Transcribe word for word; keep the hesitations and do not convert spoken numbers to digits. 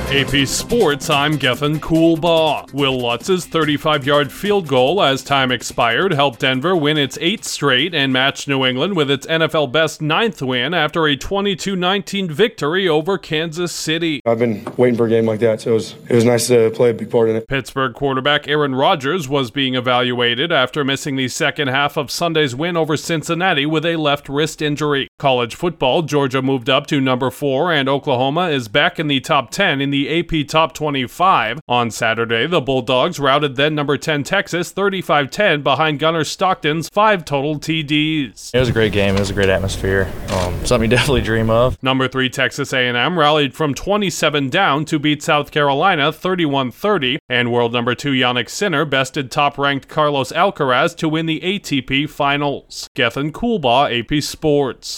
A P Sports, I'm Gethin Coolbaugh. Will Lutz's thirty-five-yard field goal as time expired helped Denver win its eighth straight and match New England with its N F L best ninth win after a twenty-two nineteen victory over Kansas City. I've been waiting for a game like that, so it was, it was nice to play a big part in it. Pittsburgh quarterback Aaron Rodgers was being evaluated after missing the second half of Sunday's win over Cincinnati with a left wrist injury. College football, Georgia moved up to number four and Oklahoma is back in the top ten in the A P Top twenty-five. On Saturday, the Bulldogs routed then number ten Texas thirty-five ten behind Gunnar Stockton's five total T Ds. It was a great game. It was a great atmosphere. Um, something you definitely dream of. Number three Texas A and M rallied from twenty-seven down to beat South Carolina thirty-one thirty, and world number two Yannick Sinner bested top-ranked Carlos Alcaraz to win the A T P Finals. Gethin Coolbaugh, A P Sports.